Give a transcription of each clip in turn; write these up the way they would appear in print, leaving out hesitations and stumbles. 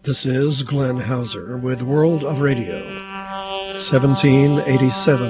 This is Glenn Hauser with World of Radio, 1787.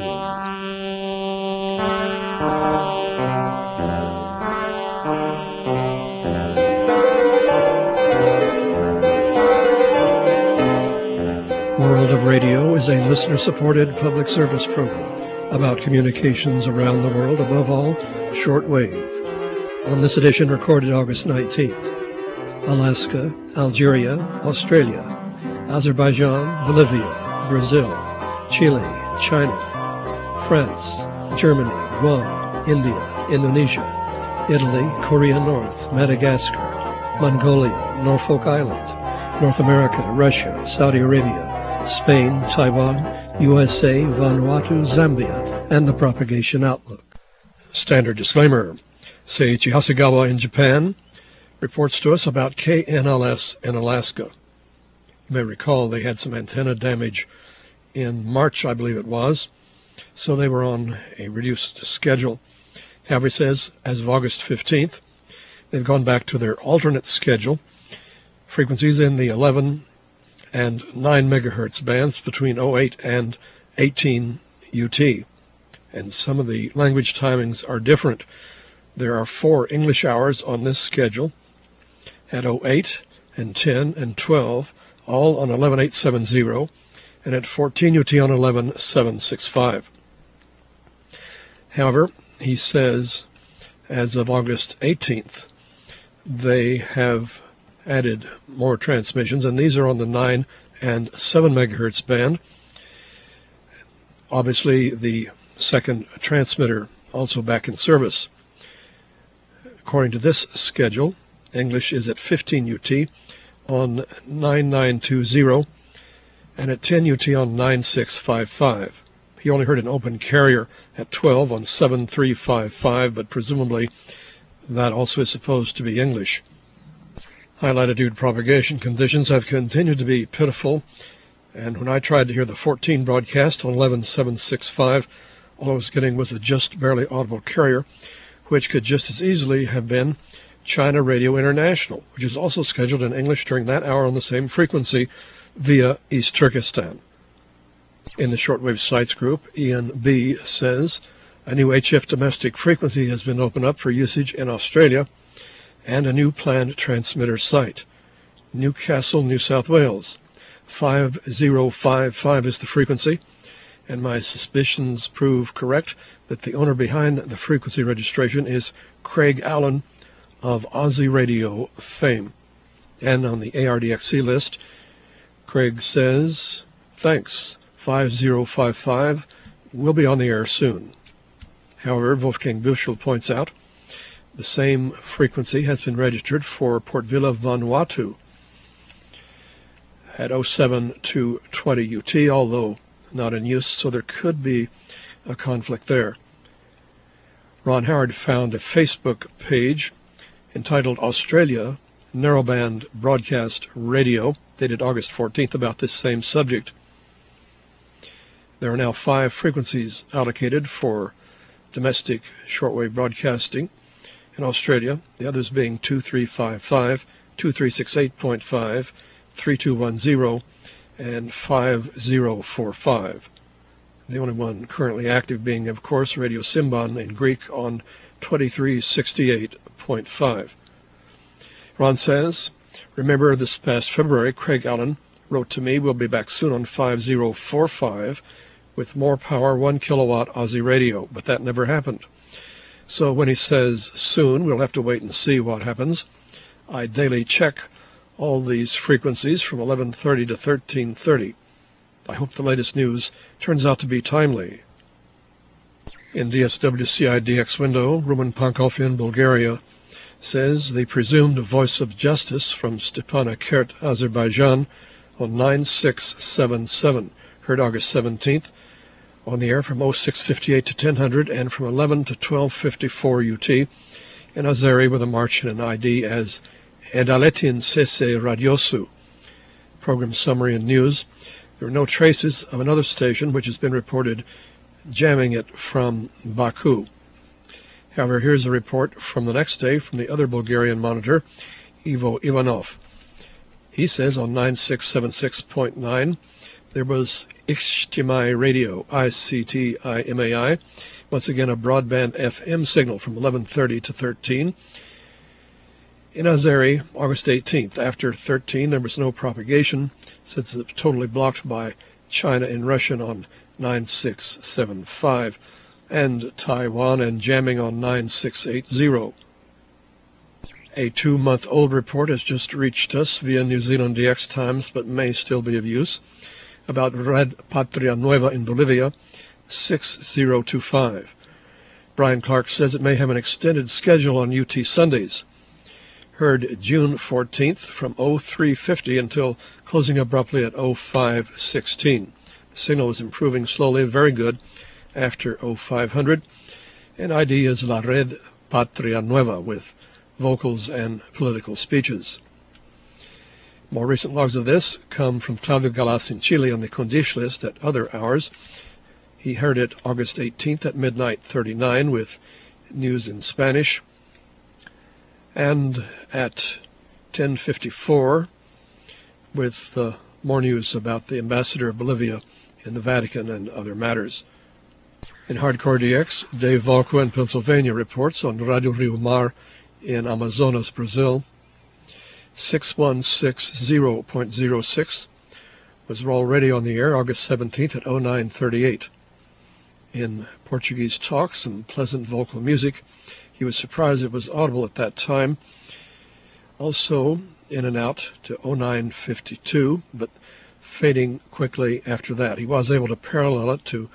World of Radio is a listener-supported public service program about communications around the world, above all, shortwave. On this edition, recorded August 19th, Alaska, Algeria, Australia, Azerbaijan, Bolivia, Brazil, Chile, China, France, Germany, Guam, India, Indonesia, Italy, Korea North, Madagascar, Mongolia, Norfolk Island, North America, Russia, Saudi Arabia, Spain, Taiwan, USA, Vanuatu, Zambia, and the Propagation Outlook. Standard disclaimer. Seiichi Hasegawa in Japan reports to us about KNLS in Alaska. You may recall they had some antenna damage in March, I believe it was, so they were on a reduced schedule. However, it says, as of August 15th, they've gone back to their alternate schedule, frequencies in the 11 and 9 megahertz bands between 08 and 18 UT. And some of the language timings are different. There are 4 English hours on this schedule at 08 and 10 and 12, all on 11870, and at 14 UT on 11765. However, he says, as of August 18th, they have added more transmissions, and these are on the 9 and 7 megahertz band. Obviously, the second transmitter also back in service. According to this schedule, English is at 15 UT on 9920 and at 10 UT on 9655. He only heard an open carrier at 12 on 7355, but presumably that also is supposed to be English. High latitude propagation conditions have continued to be pitiful, and when I tried to hear the 14 broadcast on 11765, all I was getting was a just barely audible carrier, which could just as easily have been China Radio International, which is also scheduled in English during that hour on the same frequency via East Turkestan. In the Shortwave Sites group, Ian B. says a new HF domestic frequency has been opened up for usage in Australia and a new planned transmitter site. Newcastle, New South Wales. 5055 is the frequency, and my suspicions prove correct that the owner behind the frequency registration is Craig Allen of Aussie Radio fame. And on the ARDXC list, Craig says, thanks, 5055 will be on the air soon. However, Wolfgang Bushel points out, the same frequency has been registered for Port Vila, Vanuatu at 07 to 20 UT, although not in use, so there could be a conflict there. Ron Howard found a Facebook page entitled Australia Narrowband Broadcast Radio, dated August 14th, about this same subject. There are now 5 frequencies allocated for domestic shortwave broadcasting in Australia, the others being 2355, 2368.5, 3210, and 5045. The only one currently active being, of course, Radio Simban in Greek on 2368.5. Ron says, remember this past February, Craig Allen wrote to me, we'll be back soon on 5045 with more power, 1 kilowatt Aussie radio, but that never happened. So when he says soon, we'll have to wait and see what happens. I daily check all these frequencies from 11:30 to 13:30. I hope the latest news turns out to be timely. In DSWCI-DX window, Roman Pankov in Bulgaria says the presumed voice of justice from Stepanakert, Azerbaijan, on 9677, heard August 17th, on the air from 0658 to 1000 and from 11 to 1254 UT, in Azeri with a march and an ID as Edaletin Sese Radiosu. Program summary and news. There are no traces of another station which has been reported jamming it from Baku. However, here's a report from the next day from the other Bulgarian monitor, Ivo Ivanov. He says on 9676.9 there was Ijtimai Radio, ICTIMAI, once again a broadband FM signal from 11:30 to 13. In Azeri, August 18th, after 13 there was no propagation since it was totally blocked by China and Russian on 9675, and Taiwan and jamming on 9680. A 2-month-old report has just reached us via New Zealand DX Times, but may still be of use, about Red Patria Nueva in Bolivia, 6025. Brian Clark says it may have an extended schedule on UT Sundays. Heard June 14th from 0350 until closing abruptly at 0516. The signal is improving slowly, very good, after 0500, and ID is La Red Patria Nueva with vocals and political speeches. More recent logs of this come from Claudio Galas in Chile on the Condish list at other hours. He heard it August 18th at midnight 39 with news in Spanish, and at 10:54 with more news about the ambassador of Bolivia in the Vatican and other matters. In Hardcore DX, Dave Valco in Pennsylvania reports on Radio Rio Mar in Amazonas, Brazil. 6160.06 was already on the air August 17th at 0938. In Portuguese talks and pleasant vocal music, he was surprised it was audible at that time. Also in and out to 0952, but fading quickly after that. He was able to parallel it to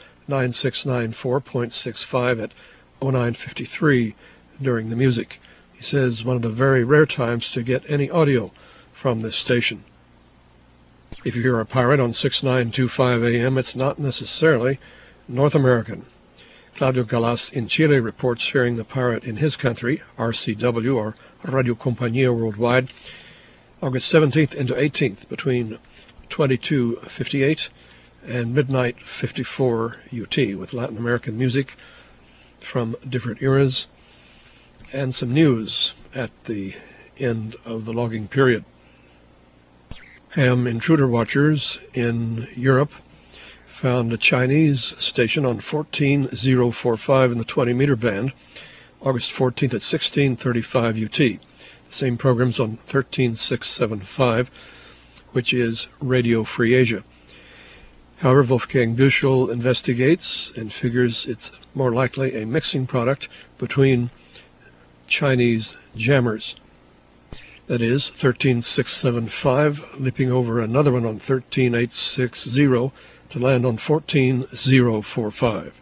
9694.65 at 0953 during the music. He says one of the very rare times to get any audio from this station. If you hear a pirate on 6925 AM, it's not necessarily North American. Claudio Galas in Chile reports hearing the pirate in his country, RCW, or Radio Compañía Worldwide, August 17th into 18th between 22:58 and midnight 54 UT, with Latin American music from different eras and some news at the end of the logging period. Ham intruder watchers in Europe found a Chinese station on 14045 in the 20-meter band, August 14th at 16:35 UT. The same programs on 13675, which is Radio Free Asia. However, Wolfgang Büchel investigates and figures it's more likely a mixing product between Chinese jammers. That is 13675, leaping over another one on 13860 to land on 14045.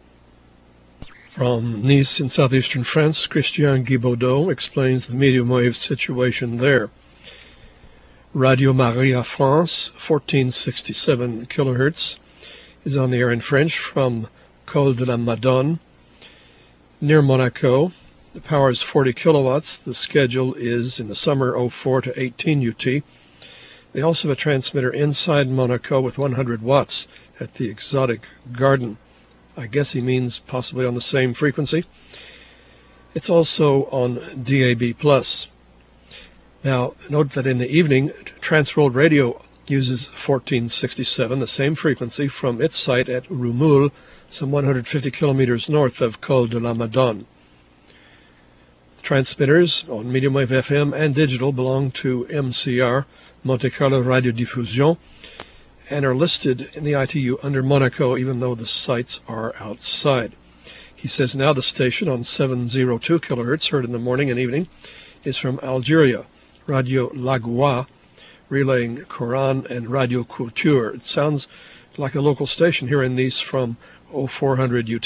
From Nice in southeastern France, Christian Guibaudot explains the medium wave situation there. Radio Maria France, 1467 kHz, is on the air in French from Col de la Madone, near Monaco. The power is 40 kilowatts. The schedule is in the summer 04 to 18 UT. They also have a transmitter inside Monaco with 100 watts at the Exotic Garden. I guess he means possibly on the same frequency. It's also on DAB+. Now, note that in the evening, Transworld Radio uses 1467, the same frequency, from its site at Rumoul, some 150 kilometers north of Col de la Madone. Transmitters on medium wave FM and digital belong to MCR, Monte Carlo Radio Diffusion, and are listed in the ITU under Monaco, even though the sites are outside. He says now the station on 702 kilohertz, heard in the morning and evening, is from Algeria, Radio Lagua, relaying Quran and Radio Culture. It sounds like a local station here in Nice from 0400 UT.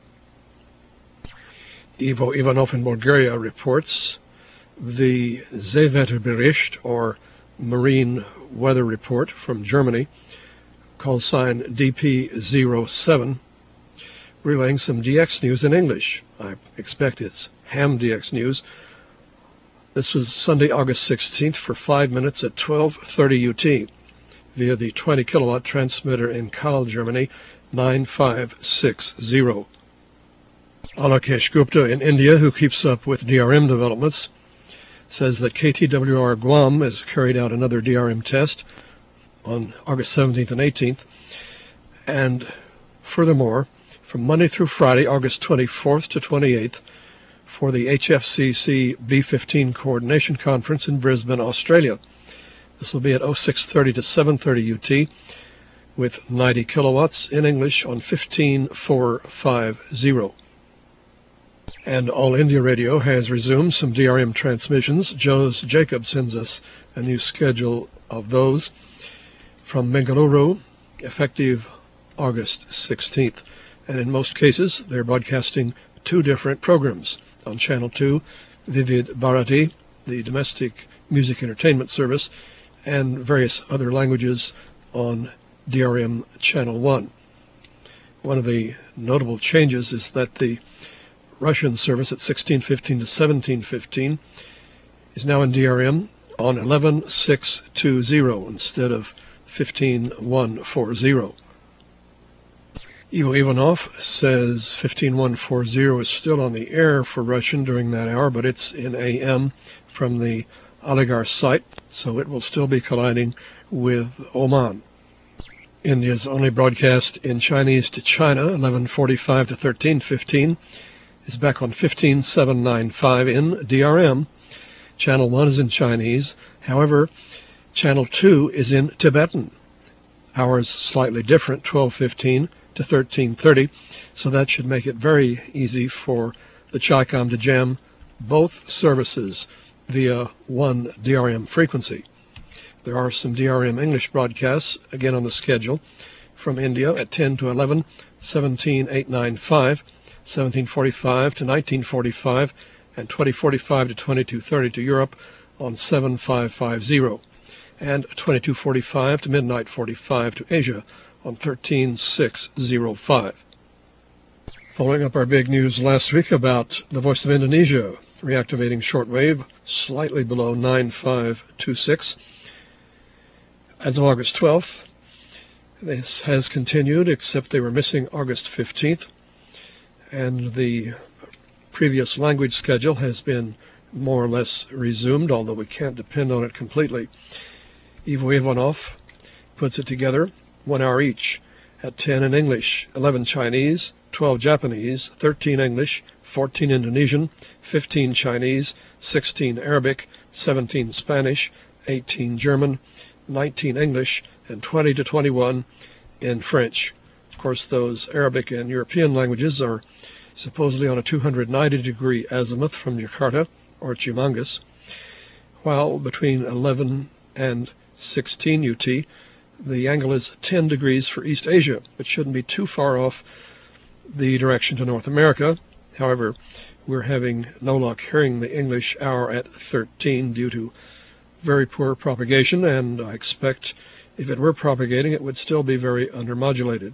Ivo Ivanov in Bulgaria reports the Seewetterbericht, or Marine Weather Report, from Germany, call sign DP07, relaying some DX news in English. I expect it's Ham DX news. This was Sunday, August 16th for 5 minutes at 12:30 UT via the 20 kilowatt transmitter in Kahl, Germany, 9560. Alakesh Gupta in India, who keeps up with DRM developments, says that KTWR Guam has carried out another DRM test on August 17th and 18th. And furthermore, from Monday through Friday, August 24th to 28th, for the HFCC B15 Coordination Conference in Brisbane, Australia. This will be at 0630 to 730 UT with 90 kilowatts in English on 15450. And All India Radio has resumed some DRM transmissions. Jos Jacob sends us a new schedule of those from Bengaluru, effective August 16th. And in most cases, they're broadcasting two different programs. On Channel 2, Vivid Bharati, the domestic music entertainment service, and various other languages on DRM Channel 1. One of the notable changes is that the Russian service at 1615 to 1715 is now in DRM on 11620 instead of 15140. Ivo Ivanov says 15140 is still on the air for Russian during that hour, but it's in AM from the Aligarh site, so it will still be colliding with Oman. India's only broadcast in Chinese to China, 1145 to 1315, is back on 15795 in DRM. Channel 1 is in Chinese. However, Channel 2 is in Tibetan. Hours slightly different, 1215 to 1330, so that should make it very easy for the Chi-Com to jam both services via one DRM frequency. There are some DRM English broadcasts, again on the schedule, from India at 10 to 11, 17895, 1745 to 1945, and 2045 to 2230 to Europe on 7550, and 2245 to midnight 45 to Asia on 13605. Following up our big news last week about the Voice of Indonesia reactivating shortwave slightly below 9526. As of August 12th, this has continued, except they were missing August 15th, and the previous language schedule has been more or less resumed, although we can't depend on it completely. Ivo Ivanov puts it together, 1 hour each, at 10 in English, 11 Chinese, 12 Japanese, 13 English, 14 Indonesian, 15 Chinese, 16 Arabic, 17 Spanish, 18 German, 19 English, and 20 to 21 in French. Of course, those Arabic and European languages are supposedly on a 290-degree azimuth from Jakarta, or Chimangas, while between 11 and 16 UT, the angle is 10 degrees for East Asia, which shouldn't be too far off the direction to North America. However, we're having no luck hearing the English hour at 13 due to very poor propagation, and I expect if it were propagating, it would still be very undermodulated.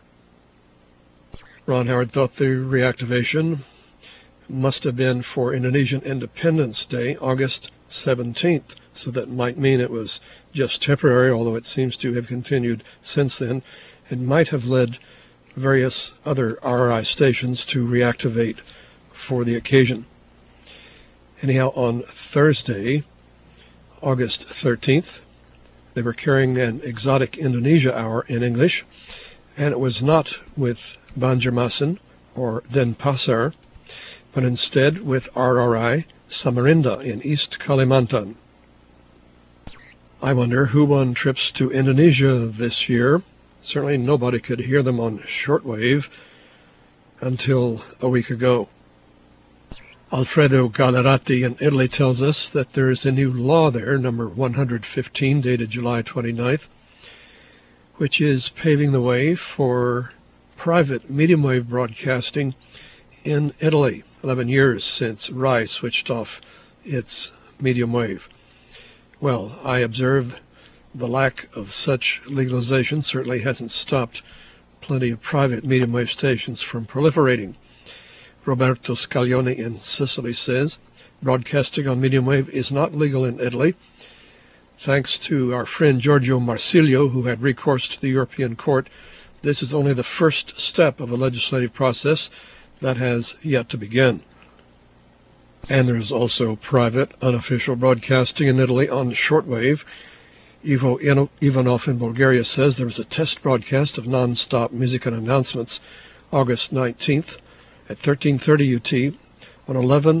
Ron Howard thought the reactivation must have been for Indonesian Independence Day, August 17th, so that might mean it was just temporary, although it seems to have continued since then. It might have led various other RRI stations to reactivate for the occasion. Anyhow, on Thursday, August 13th, they were carrying an exotic Indonesia hour in English, and it was not with Banjarmasin or Denpasar, but instead with RRI Samarinda in East Kalimantan. I wonder who won trips to Indonesia this year. Certainly nobody could hear them on shortwave until a week ago. Alfredo Gallerati in Italy tells us that there is a new law there, number 115, dated July 29th, which is paving the way for private medium wave broadcasting in Italy, 11 years since RAI switched off its medium wave. Well, I observe the lack of such legalization certainly hasn't stopped plenty of private medium wave stations from proliferating. Roberto Scaglione in Sicily says, broadcasting on medium wave is not legal in Italy. Thanks to our friend Giorgio Marsilio, who had recourse to the European Court, this is only the first step of a legislative process that has yet to begin. And there's also private, unofficial broadcasting in Italy on shortwave. Ivo Ivanov in Bulgaria says there was a test broadcast of non-stop music and announcements August 19th at 1330 UT on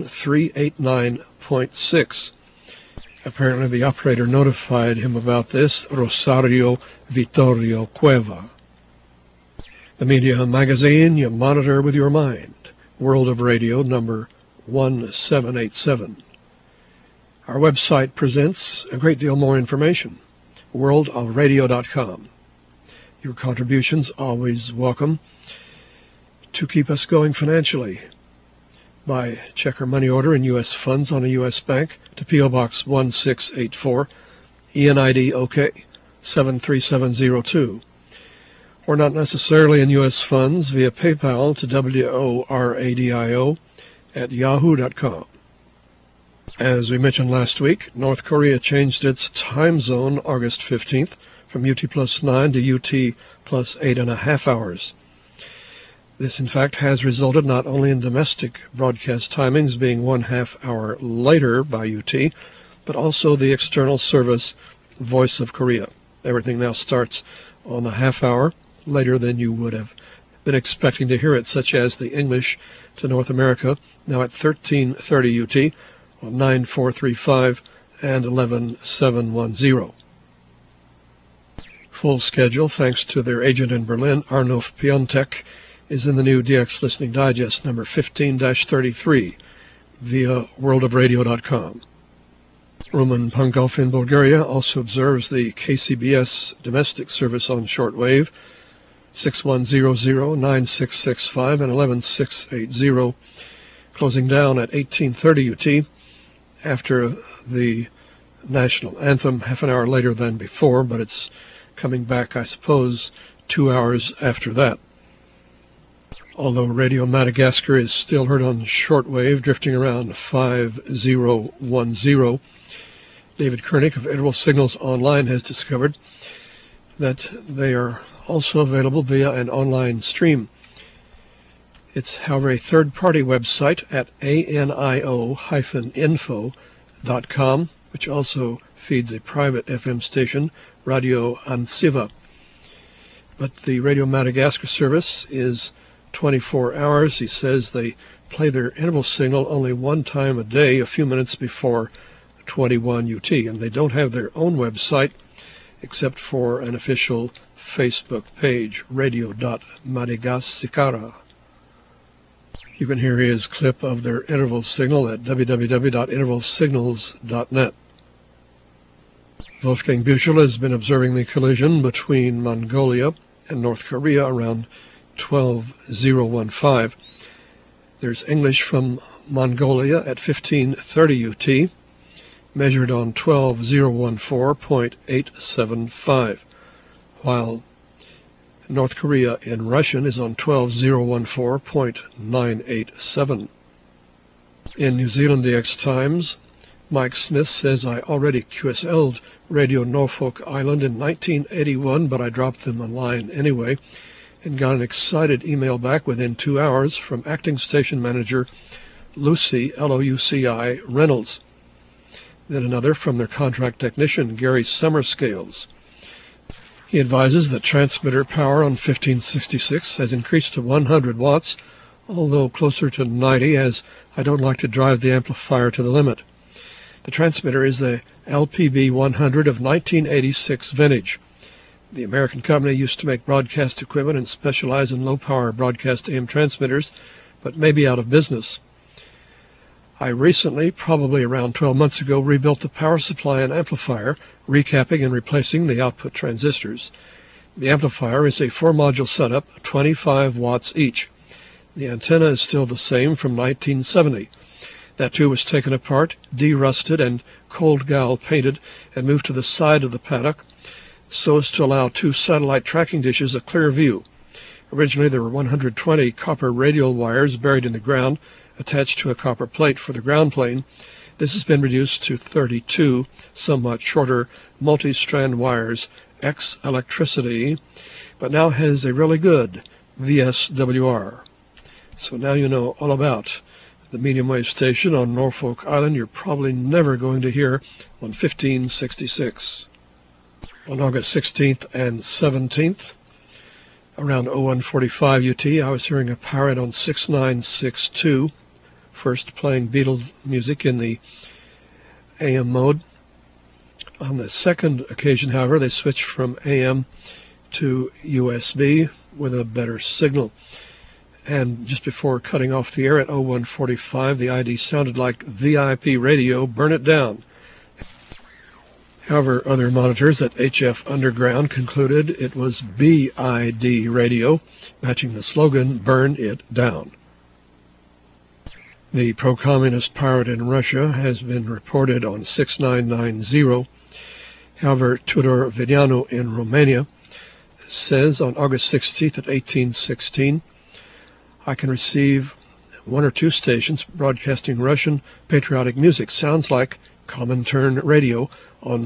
11389.6. Apparently the operator notified him about this, Rosario Vittorio Cueva. The Media Magazine you monitor with your mind. World of Radio number 1787. Our website presents a great deal more information. worldofradio.com. Your contributions always welcome to keep us going financially. By check or money order in U.S. funds on a U.S. bank to P.O. Box 1684, ENID OK 73702. Or not necessarily in U.S. funds via PayPal to WORADIO@yahoo.com. As we mentioned last week, North Korea changed its time zone August 15th from UT plus 9 to UT plus 8.5 hours. This, in fact, has resulted not only in domestic broadcast timings being 1/2 hour later by UT, but also the external service Voice of Korea. Everything now starts on the half hour later than you would have been expecting to hear it, such as the English to North America, now at 1330 UT on 9435 and 11710. Full schedule, thanks to their agent in Berlin, Arnulf Piontek, is in the new DX Listening Digest number 15-33 via worldofradio.com. Roman Pankov in Bulgaria also observes the KCBS domestic service on shortwave 6100, 9665, and 11680, closing down at 1830 UT after the national anthem half an hour later than before, but it's coming back, I suppose, 2 hours after that. Although Radio Madagascar is still heard on shortwave, drifting around 5010, David Koenig of Interval Signals Online has discovered that they are also available via an online stream. It's, however, a third-party website at anio-info.com, which also feeds a private FM station, Radio Ansiva. But the Radio Madagascar service is 24 hours. He says they play their interval signal only one time a day, a few minutes before 21 UT, and they don't have their own website except for an official Facebook page, radio.madagascar. You can hear his clip of their interval signal at www.intervalsignals.net. Wolfgang Büchel has been observing the collision between Mongolia and North Korea around 12015. There's English from Mongolia at 1530 UT, measured on 12014.875, while North Korea in Russian is on 12014.987. In New Zealand DX Times, Mike Smith says, I already QSL'd Radio Norfolk Island in 1981, but I dropped them a line anyway, and got an excited email back within 2 hours from acting station manager Lucy, L-O-U-C-I, Reynolds. Then another from their contract technician, Gary Summerscales. He advises that transmitter power on 1566 has increased to 100 watts, although closer to 90, as I don't like to drive the amplifier to the limit. The transmitter is a LPB 100 of 1986 vintage. The American company used to make broadcast equipment and specialize in low-power broadcast AM transmitters, but may be out of business. I recently, probably around 12 months ago, rebuilt the power supply and amplifier, recapping and replacing the output transistors. The amplifier is a 4-module setup, 25 watts each. The antenna is still the same from 1970. That too was taken apart, de-rusted, and cold gal painted and moved to the side of the paddock so as to allow 2 satellite tracking dishes a clear view. Originally there were 120 copper radial wires buried in the ground, attached to a copper plate for the ground plane. This has been reduced to 32 somewhat shorter multi-strand wires, ex-electricity, but now has a really good VSWR. So now you know all about The medium wave station on Norfolk Island you're probably never going to hear on 1566. On August 16th and 17th, around 0145 UT, I was hearing a parrot on 6962, first playing Beatles music in the AM mode. On the second occasion, however, they switched from AM to USB with a better signal. And just before cutting off the air at 0145, the ID sounded like VIP radio, burn it down. However, other monitors at HF Underground concluded it was BID radio, matching the slogan, burn it down. The pro-communist pirate in Russia has been reported on 6990. However, Tudor Vedeanu in Romania says on August 16th at 1816, I can receive one or two stations broadcasting Russian patriotic music. Sounds like Comintern Radio on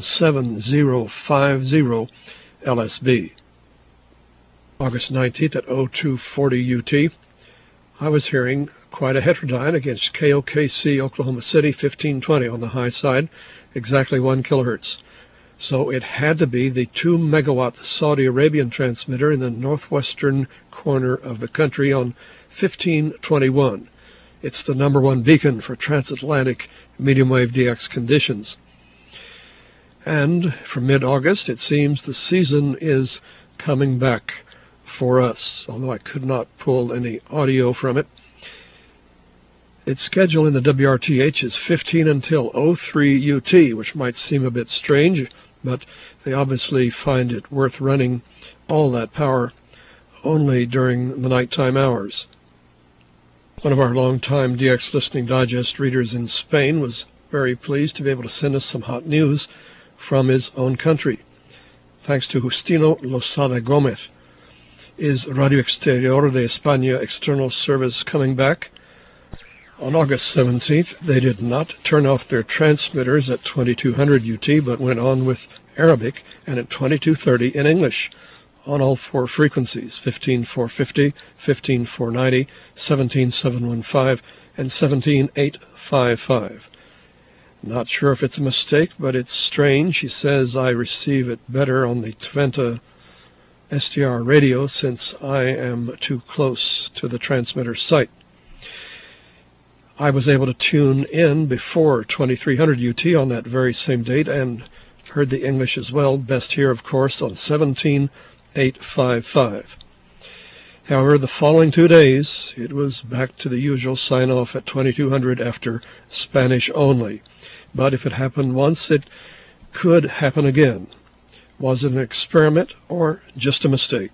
7050 LSB. August 19th at 0240 UT, I was hearing quite a heterodyne against KOKC Oklahoma City 1520 on the high side, exactly 1 kilohertz. So it had to be the 2 megawatt Saudi Arabian transmitter in the northwestern corner of the country on 1521. It's the #1 beacon for transatlantic medium wave DX conditions. And from mid-August, it seems the season is coming back for us, although I could not pull any audio from it. Its schedule in the WRTH is 15 until 03 UT, which might seem a bit strange, but they obviously find it worth running all that power only during the nighttime hours. One of our longtime DX Listening Digest readers in Spain was very pleased to be able to send us some hot news from his own country. Thanks to Justino Losada Gomez. Is Radio Exterior de España external service coming back? On August 17th, they did not turn off their transmitters at 2200 UT, but went on with Arabic and at 2230 in English on all 4 frequencies, 15450, 15490, 17715, and 17855. Not sure if it's a mistake, but it's strange. He says I receive it better on the Twente SDR radio since I am too close to the transmitter site. I was able to tune in before 2300 UT on that very same date and heard the English as well, best here of course on 17855. However, the following 2 days it was back to the usual sign-off at 2200 after Spanish only. But if it happened once, it could happen again. Was it an experiment or just a mistake?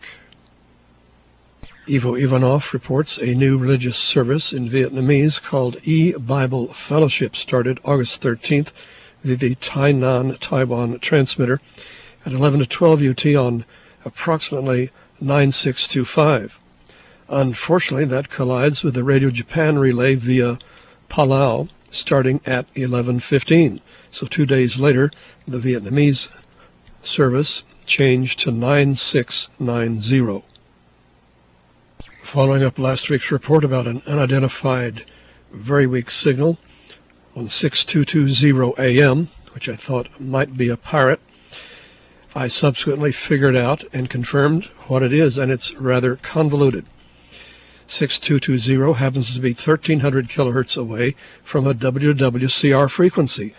Ivo Ivanov reports a new religious service in Vietnamese called E-Bible Fellowship started August 13th via the Tainan, Taiwan transmitter at 11 to 12 UT on approximately 9625. Unfortunately, that collides with the Radio Japan relay via Palau starting at 11:15. So 2 days later, the Vietnamese service changed to 9690. Following up last week's report about an unidentified, very weak signal on 6220 AM, which I thought might be a pirate, I subsequently figured out and confirmed what it is, and it's rather convoluted. 6220 happens to be 1300 kilohertz away from a WWCR frequency,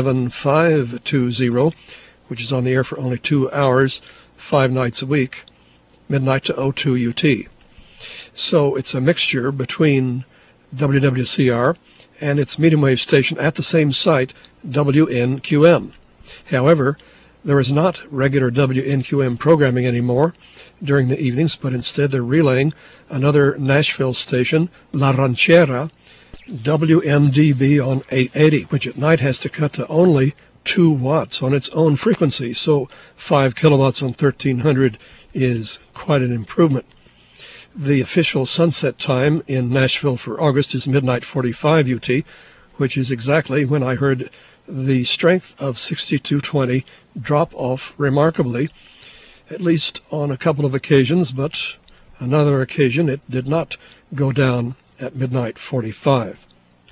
7520, which is on the air for only 2 hours, 5 nights a week, midnight to 02 UT. So it's a mixture between WWCR and its medium wave station at the same site, WNQM. However, there is not regular WNQM programming anymore during the evenings, but instead they're relaying another Nashville station, La Ranchera, WMDB on 880, which at night has to cut to only 2 watts on its own frequency, so 5 kilowatts on 1300 is quite an improvement. The official sunset time in Nashville for August is midnight 45 UT, which is exactly when I heard the strength of 6220 drop off remarkably, at least on a couple of occasions, but another occasion it did not go down at midnight 45.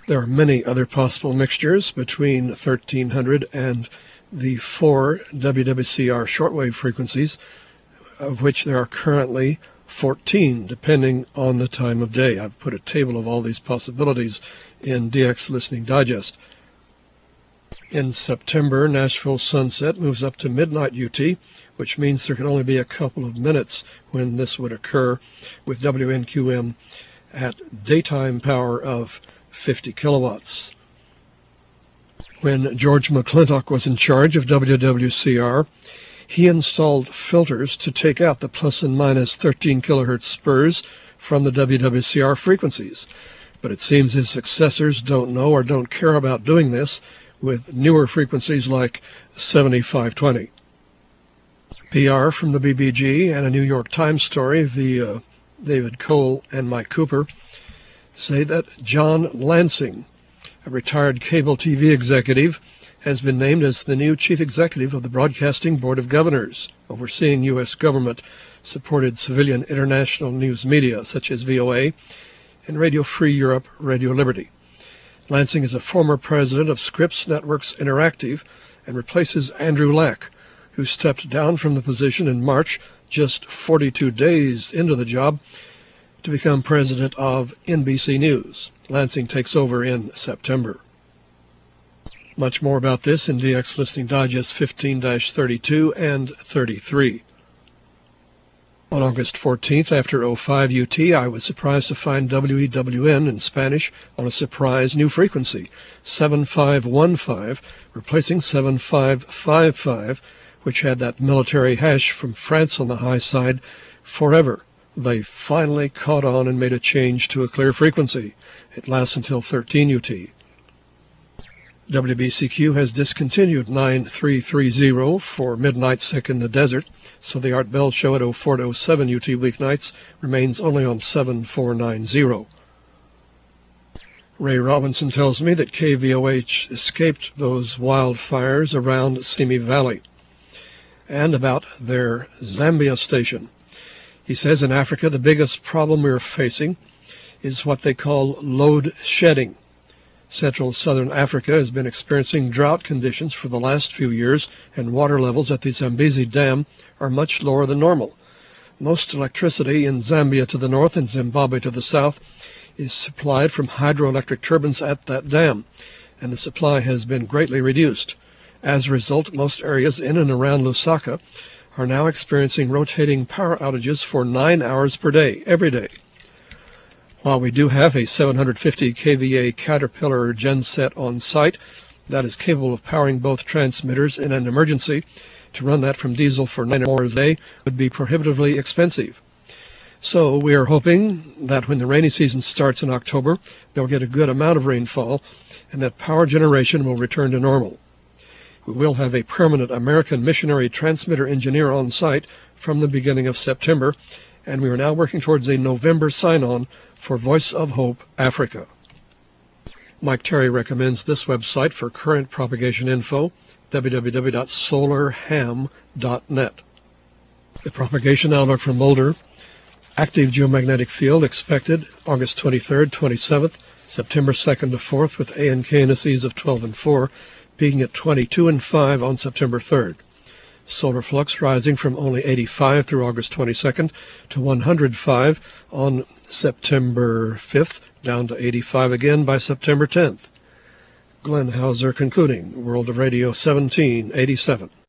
There are many other possible mixtures between 1300 and the 4 WWCR shortwave frequencies, of which there are currently 14, depending on the time of day. I've put a table of all these possibilities in DX Listening Digest. In September, Nashville sunset moves up to midnight UT, which means there can only be a couple of minutes when this would occur, with WNQM at daytime power of 50 kilowatts. When George McClintock was in charge of WWCR, he installed filters to take out the plus and minus 13 kilohertz spurs from the WWCR frequencies. But it seems his successors don't know or don't care about doing this with newer frequencies like 7520. PR from the BBG and a New York Times story via David Cole and Mike Cooper say that John Lansing, a retired cable TV executive, has been named as the new chief executive of the Broadcasting Board of Governors, overseeing U.S. government-supported civilian international news media such as VOA and Radio Free Europe, Radio Liberty. Lansing is a former president of Scripps Networks Interactive and replaces Andrew Lack, who stepped down from the position in March, just 42 days into the job, to become president of NBC News. Lansing takes over in September. Much more about this in DX Listening Digest 15-32 and 33. On August 14th, after 05 UT, I was surprised to find WEWN in Spanish on a surprise new frequency, 7515, replacing 7555, which had that military hash from France on the high side forever. They finally caught on and made a change to a clear frequency. It lasts until 13 UT. WBCQ has discontinued 9330 for Midnight Sick in the Desert, so the Art Bell show at 04 to 07 UT weeknights remains only on 7490. Ray Robinson tells me that KVOH escaped those wildfires around Simi Valley. And about their Zambia station. He says in Africa the biggest problem we're facing is what they call load shedding. Central Southern Africa has been experiencing drought conditions for the last few years, and water levels at the Zambezi Dam are much lower than normal. Most electricity in Zambia to the north and Zimbabwe to the south is supplied from hydroelectric turbines at that dam, and the supply has been greatly reduced. As a result, most areas in and around Lusaka are now experiencing rotating power outages for 9 hours per day, every day. While we do have a 750 kVA Caterpillar genset on site that is capable of powering both transmitters in an emergency, to run that from diesel for 9 hours a day would be prohibitively expensive. So we are hoping that when the rainy season starts in October, they'll get a good amount of rainfall and that power generation will return to normal. We will have a permanent American missionary transmitter engineer on site from the beginning of September, and we are now working towards a November sign-on for Voice of Hope Africa. Mike Terry recommends this website for current propagation info, www.solarham.net. The propagation outlook from Mulder: active geomagnetic field expected August 23rd, 27th, September 2nd to 4th with A and K indices of 12 and 4, peaking at 22 and 5 on September 3rd. Solar flux rising from only 85 through August 22nd to 105 on September 5th, down to 85 again by September 10th. Glenn Hauser concluding, World of Radio 1787.